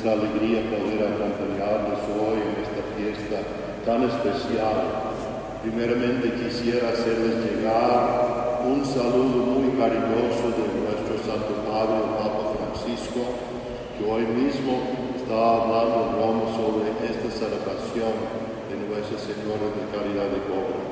nuestra alegría poder acompañarles hoy en esta fiesta tan especial. Primeramente quisiera hacerles llegar un saludo muy cariñoso de nuestro Santo Padre, el Papa Francisco, que hoy mismo está hablando en Roma sobre esta celebración de Nuestra Señora de Caridad de Cobra.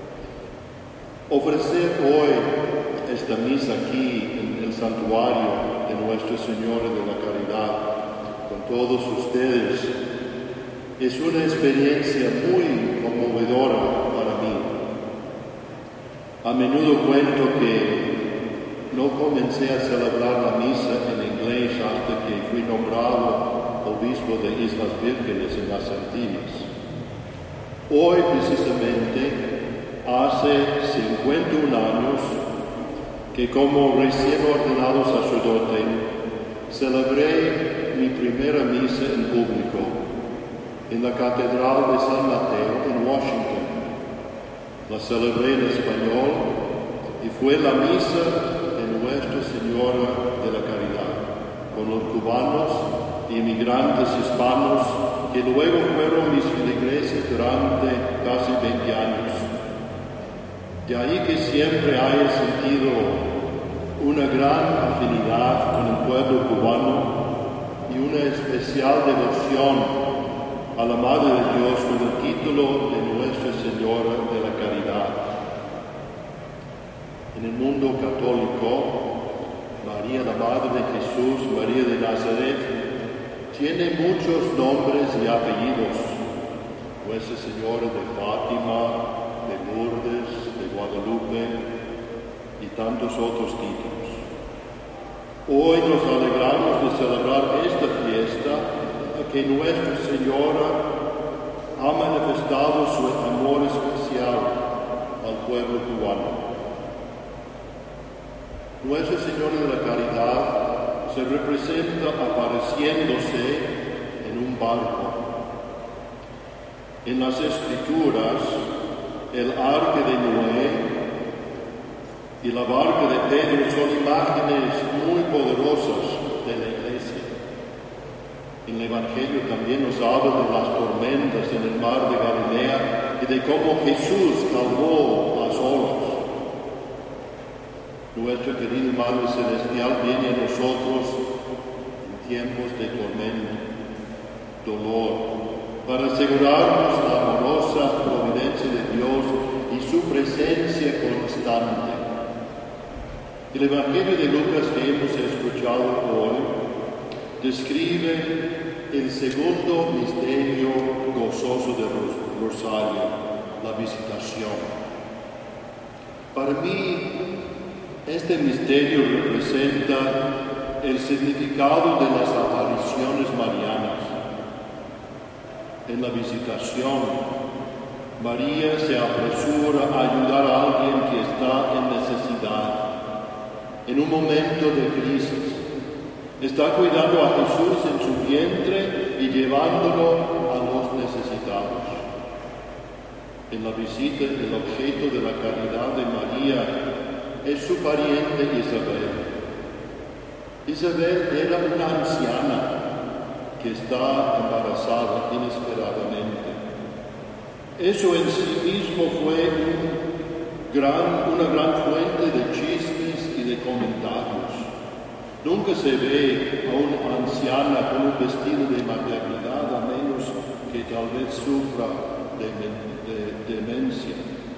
Ofrecer hoy esta misa aquí en el santuario de Nuestra Señora de la Caridad con todos ustedes es una experiencia muy conmovedora para mí. A menudo cuento que no comencé a celebrar la misa en inglés hasta que fui nombrado obispo de Islas Vírgenes en las Antillas. Hoy precisamente hace 51 años que como recién ordenado sacerdote celebré mi primera misa en público en la Catedral de San Mateo en Washington. La celebré en español y fue la misa de Nuestra Señora de la Caridad con los cubanos y inmigrantes hispanos que luego fueron mis feligreses durante casi 20 años. De ahí que siempre haya sentido una gran afinidad con el pueblo cubano y una especial devoción a la Madre de Dios con el título de Nuestra Señora de la Caridad. En el mundo católico, María, la Madre de Jesús, María de Nazaret, tiene muchos nombres y apellidos. Nuestra Señora de Fátima, de Lourdes, de Guadalupe y tantos otros títulos. Hoy nos alegramos de celebrar esta fiesta que Nuestra Señora ha manifestado su amor especial al pueblo cubano. Nuestra Señora de la Caridad se representa apareciéndose en un barco. En las Escrituras, el arca de Noé y la barca de Pedro son imágenes muy poderosas de la Iglesia. El Evangelio también nos habla de las tormentas en el mar de Galilea y de cómo Jesús calmó las olas. Nuestra querida Madre Celestial viene a nosotros en tiempos de tormento, dolor, para asegurarnos la amorosa providencia de Dios y su presencia constante. El Evangelio de Lucas que hemos escuchado hoy describe el segundo misterio gozoso del Rosario, la visitación. Para mí, este misterio representa el significado de las apariciones marianas. En la visitación, María se apresura a ayudar a alguien que está en necesidad, en un momento de crisis. Está cuidando a Jesús en su vientre y llevándolo a los necesitados. En la visita, el objeto de la caridad de María es su pariente Isabel. Isabel era una anciana que está embarazada inesperadamente. Eso en sí mismo fue una gran fuente de chismes y de comentarios. Nunca se ve a una anciana con un vestido de maternidad, a menos que tal vez sufra de demencia.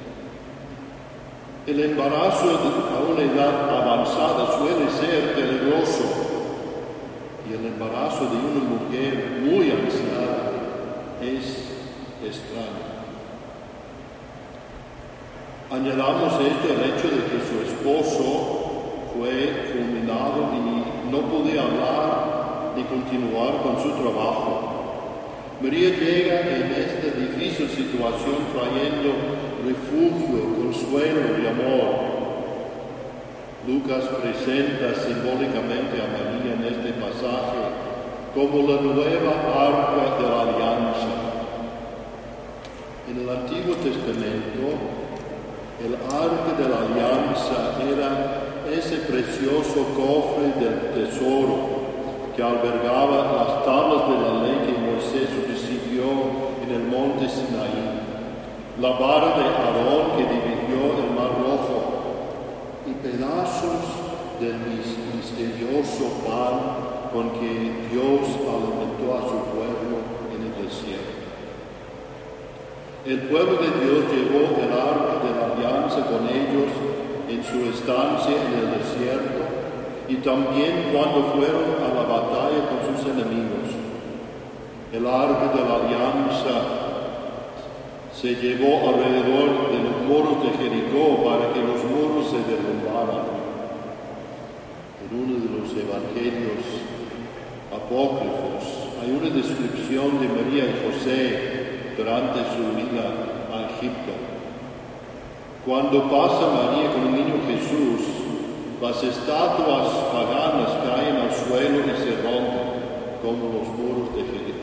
El embarazo a una edad avanzada suele ser peligroso. Y el embarazo de una mujer muy anciana es extraño. Añadamos esto al hecho de que su esposo fue fulminado y no podía hablar ni continuar con su trabajo. María llega en esta difícil situación trayendo refugio, consuelo y amor. Lucas presenta simbólicamente a María en este pasaje como la nueva arca de la alianza. En el Antiguo Testamento, el arca de la alianza era ese precioso cofre del tesoro que albergaba las tablas de la ley que Moisés recibió en el monte Sinaí, la vara de Aarón que dividió el mar rojo y pedazos del misterioso pan con que Dios alimentó a su pueblo en el desierto. El pueblo de Dios llevó el arca de la alianza con ellos en su estancia en el desierto y también cuando fueron a la batalla con sus enemigos. El arca de la alianza se llevó alrededor de los muros de Jericó para que los muros se derrumbaran. En uno de los evangelios apócrifos hay una descripción de María y José durante su vida a Egipto. Cuando pasa María con el niño Jesús, las estatuas paganas caen al suelo y se rompen como los muros de Jericó.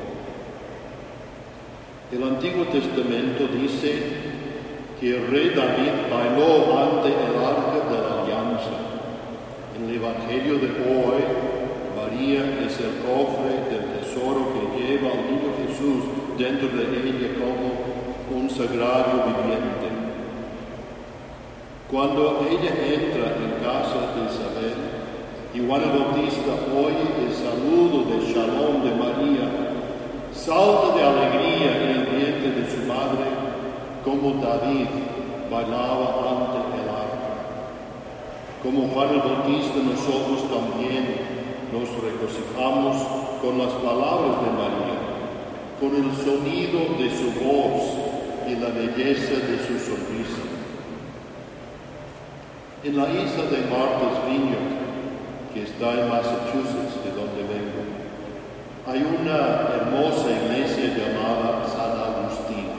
El Antiguo Testamento dice que el rey David bailó ante el arca de la alianza. En el Evangelio de hoy, María es el cofre del tesoro que lleva al niño Jesús dentro de ella como un sagrario viviente. Cuando ella entra en casa de Isabel, y Juan el Bautista oye el saludo de Shalom de María, salta de alegría en el vientre de su madre, como David bailaba ante el arca. Como Juan el Bautista, nosotros también nos regocijamos con las palabras de María, con el sonido de su voz y la belleza de su sonrisa. En la isla de Martha's Vineyard, que está en Massachusetts, de donde vengo, hay una hermosa iglesia llamada San Agustín.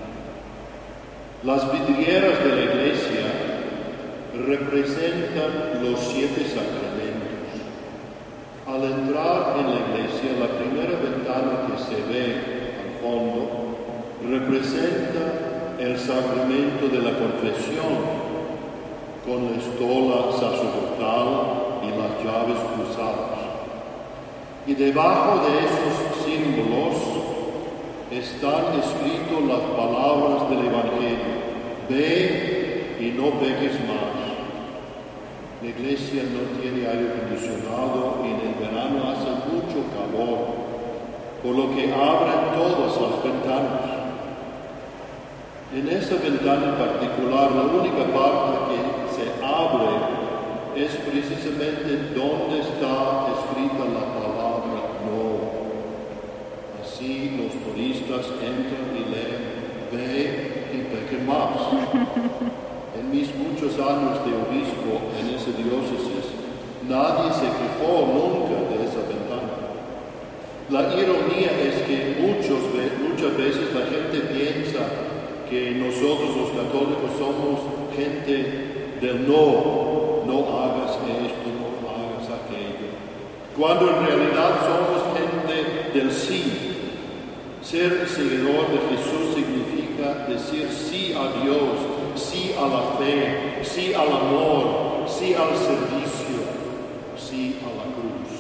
Las vidrieras de la iglesia representan los 7 sacramentos. Al entrar en la iglesia, la primera ventana que se ve al fondo representa el sacramento de la confesión, con la estola sacerdotal y las llaves cruzadas. Y debajo de esos símbolos están escritas las palabras del Evangelio: ve y no peques más. La iglesia no tiene aire acondicionado y en el verano hace mucho calor, por lo que abren todas las ventanas. En esa ventana en particular, la única parte que se abre es precisamente donde está escrita la palabra no. Así los turistas entran y leen: ve y peque más. En mis muchos años de obispo en esa diócesis, nadie se quejó nunca de esa ventana. La ironía es que muchas veces la gente piensa que nosotros los católicos somos gente del no hagas esto, no hagas aquello, cuando en realidad somos gente del sí. Ser seguidor de Jesús significa decir sí a Dios, sí a la fe, sí al amor, sí al servicio, sí a la cruz.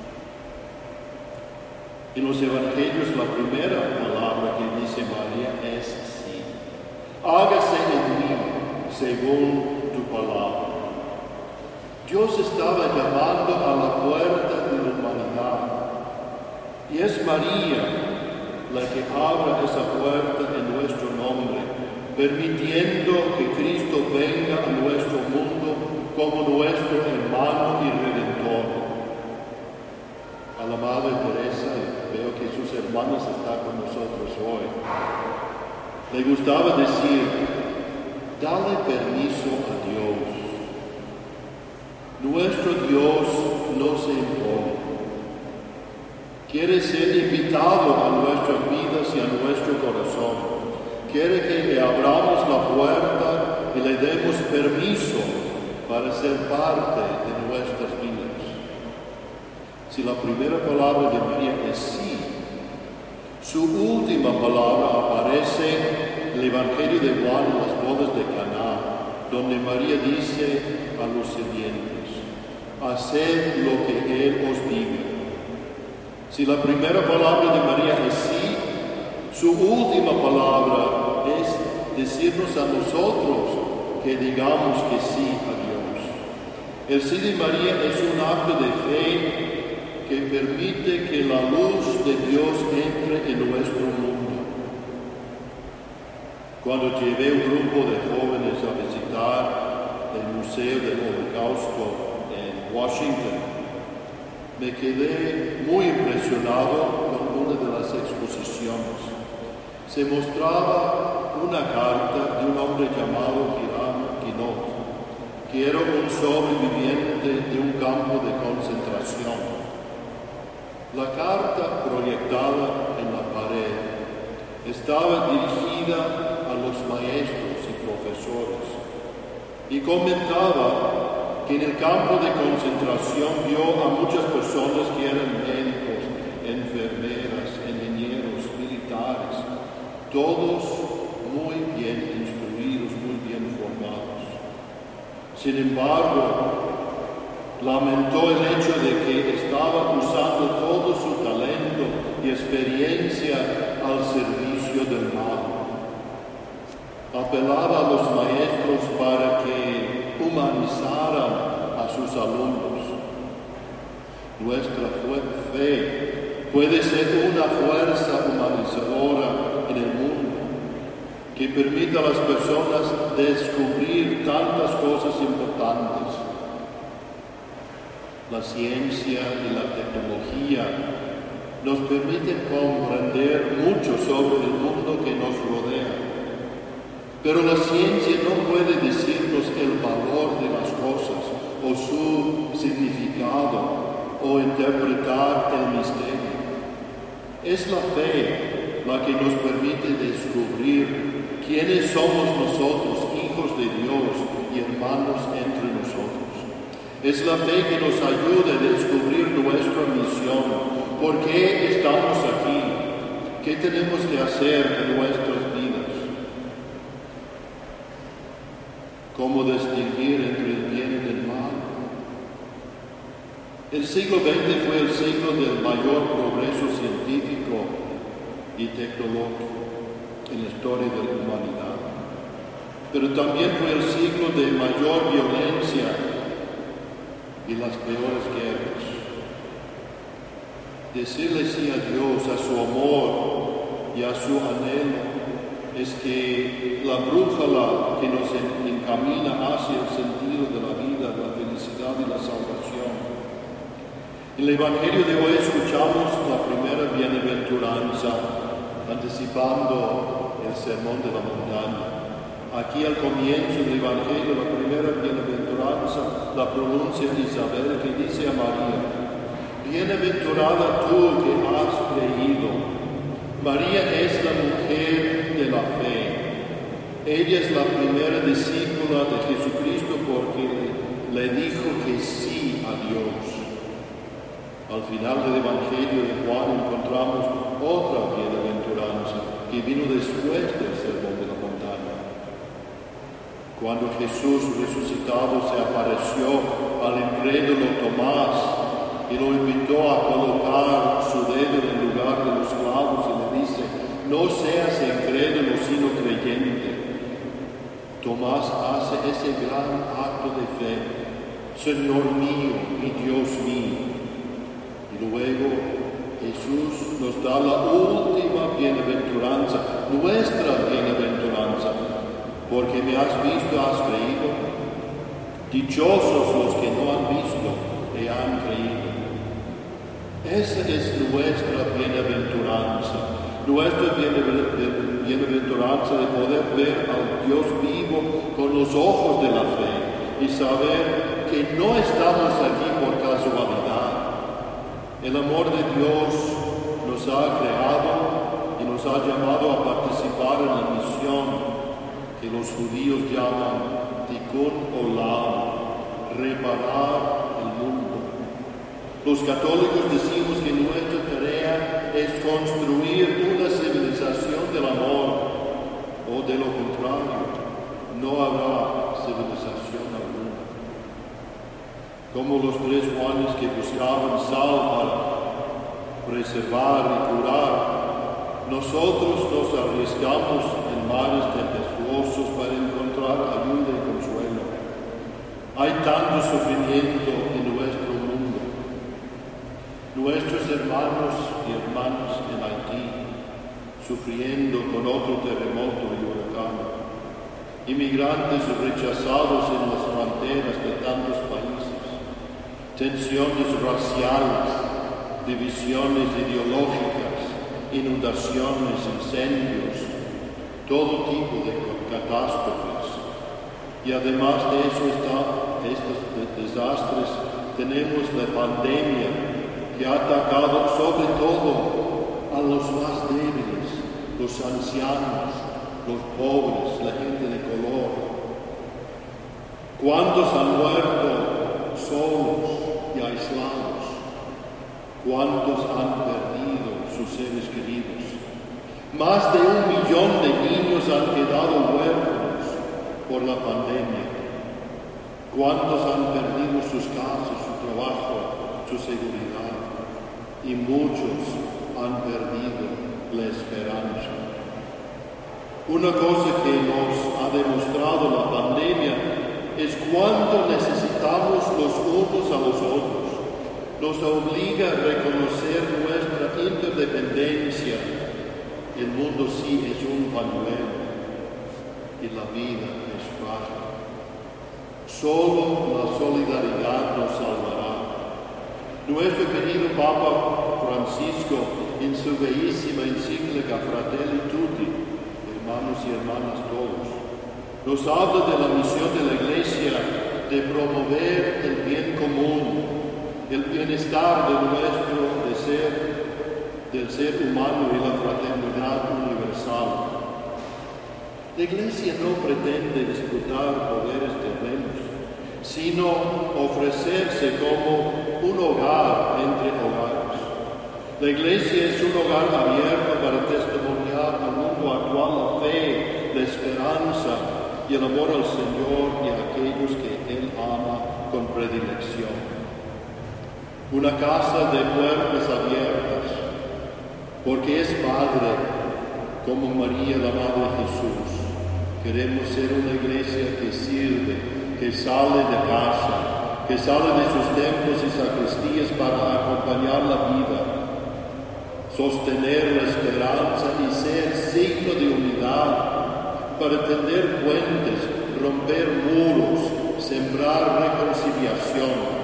En los evangelios la primera palabra que dice María es sí. Hágase en mí según tu palabra. Dios estaba llamando a la puerta de la humanidad. Y es María la que abre esa puerta en nuestro nombre, permitiendo que Cristo venga a nuestro mundo como nuestro hermano y redentor. A la Madre Teresa, veo que sus hermanos están con nosotros hoy, le gustaba decir: dale permiso a Dios. Nuestro Dios no se impone. Quiere ser invitado a nuestras vidas y a nuestro corazón. Quiere que le abramos la puerta y le demos permiso para ser parte de nuestras vidas. Si la primera palabra de María es sí, su última palabra aparece en el Evangelio de Juan en las bodas de Caná, donde María dice a los sirvientes: haced lo que Él os diga. Si la primera palabra de María es sí, su última palabra es decirnos a nosotros que digamos que sí a Dios. El sí de María es un acto de fe que permite que la luz de Dios entre en nuestro mundo. Cuando llevé un grupo de jóvenes a visitar el Museo del Holocausto en Washington, me quedé muy impresionado con una de las exposiciones. Se mostraba una carta de un hombre llamado Hiram Kinot, que era un sobreviviente de un campo de concentración. La carta proyectada en la pared estaba dirigida a los maestros y profesores y comentaba que en el campo de concentración vio a muchas personas que eran médicos, enfermeras, ingenieros, militares, todos muy bien instruidos, muy bien formados. Sin embargo, lamentó el hecho de que estaba usando todo su talento y experiencia al servicio del mal. Apelaba a los maestros para que humanizaran a sus alumnos. Nuestra fe puede ser una fuerza humanizadora en el mundo que permita a las personas descubrir tantas cosas importantes. La ciencia y la tecnología nos permiten comprender mucho sobre el mundo que nos rodea. Pero la ciencia no puede decirnos el valor de las cosas o su significado o interpretar el misterio. Es la fe la que nos permite descubrir quiénes somos nosotros, hijos de Dios y hermanos entre nosotros. Es la fe que nos ayuda a descubrir nuestra misión. ¿Por qué estamos aquí? ¿Qué tenemos que hacer en nuestras vidas? ¿Cómo distinguir entre el bien y el mal? El siglo XX fue el siglo del mayor progreso científico y tecnológico en la historia de la humanidad. Pero también fue el siglo de mayor violencia y las peores guerras. Decirle sí a Dios, a su amor y a su anhelo, es que la brújula que nos encamina hacia el sentido de la vida, la felicidad y la salvación. En el Evangelio de hoy escuchamos la primera bienaventuranza, anticipando el sermón de la montaña. Aquí al comienzo del Evangelio, la primera bienaventuranza la pronuncia Isabel, que dice a María: bienaventurada tú que has creído. María es la mujer de la fe. Ella es la primera discípula de Jesucristo porque le dijo que sí a Dios. Al final del Evangelio de Juan encontramos otra bienaventuranza que vino después del sermón de la montaña. Cuando Jesús resucitado se apareció al incrédulo Tomás y lo invitó a colocar su dedo en el lugar de los clavos y le dice: no seas incrédulo sino creyente. Tomás hace ese gran acto de fe: Señor mío y Dios mío. Y luego Jesús nos da la última bienaventuranza, nuestra bienaventuranza, porque me has visto, has creído. Dichosos los que no han visto y han creído. Esa es nuestra bienaventuranza, nuestra bienaventuranza de poder ver al Dios vivo con los ojos de la fe y saber que no estamos aquí por casualidad. El amor de Dios nos ha creado y nos ha llamado a participar en la misión que los judíos llaman Tikkun Olam, reparar el mundo. Los católicos decimos que nuestra tarea es construir una civilización del amor, o de lo contrario, no habrá civilización alguna. Como los 3 Juanes que buscaban sal preservar y curar, nosotros nos arriesgamos en mares tempestuosos para encontrar ayuda y consuelo. Hay tanto sufrimiento en nuestro mundo. Nuestros hermanos y hermanas en Haití, sufriendo con otro terremoto y huracán. Inmigrantes rechazados en las fronteras de tantos países. Tensiones raciales, divisiones ideológicas, inundaciones, incendios, todo tipo de catástrofes. Y además de eso estos desastres, tenemos la pandemia que ha atacado sobre todo a los más débiles, los ancianos, los pobres, la gente de color. ¿Cuántos han muerto solos y aislados? ¿Cuántos han perdido sus seres queridos? Más de 1 millón de niños han quedado huérfanos por la pandemia. ¿Cuántos han perdido sus casas, su trabajo, su seguridad? Y muchos han perdido la esperanza. Una cosa que nos ha demostrado la pandemia es cuánto necesitamos los unos a los otros. Nos obliga a reconocer nuestra interdependencia. El mundo sí es un pañuelo y la vida es frágil. Solo la solidaridad nos salvará. Nuestro querido Papa Francisco, en su bellísima encíclica Fratelli Tutti, hermanos y hermanas todos, nos habla de la misión de la Iglesia de promover el bien común, el bienestar del ser humano y la fraternidad universal. La Iglesia no pretende disputar poderes terrenos, sino ofrecerse como un hogar entre hogares. La Iglesia es un hogar abierto para testimoniar al mundo actual la fe, la esperanza y el amor al Señor y a aquellos que Él ama con predilección. Una casa de puertas abiertas, porque es Padre, como María, la Madre de Jesús. Queremos ser una iglesia que sirve, que sale de casa, que sale de sus templos y sacristías para acompañar la vida, sostener la esperanza y ser signo de unidad, para tender puentes, romper muros, sembrar reconciliación.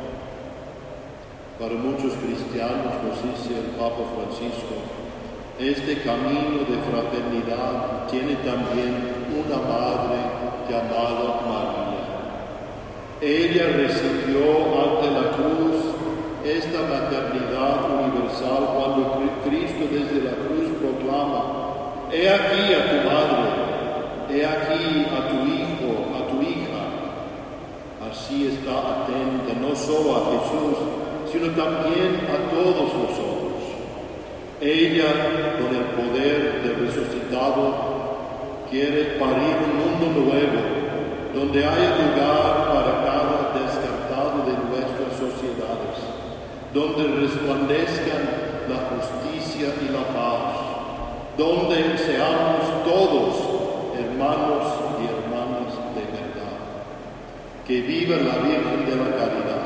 Para muchos cristianos, nos dice el Papa Francisco, este camino de fraternidad tiene también una madre llamada María. Ella recibió ante la cruz esta maternidad universal cuando Cristo desde la cruz proclama: he aquí a tu madre, he aquí a tu hijo, a tu hija. Así está atenta no solo a Jesús, sino también a todos nosotros. Ella, con el poder del resucitado, quiere parir un mundo nuevo, donde haya lugar para cada descartado de nuestras sociedades, donde resplandezcan la justicia y la paz, donde seamos todos hermanos y hermanas de verdad. Que viva la Virgen de la Caridad.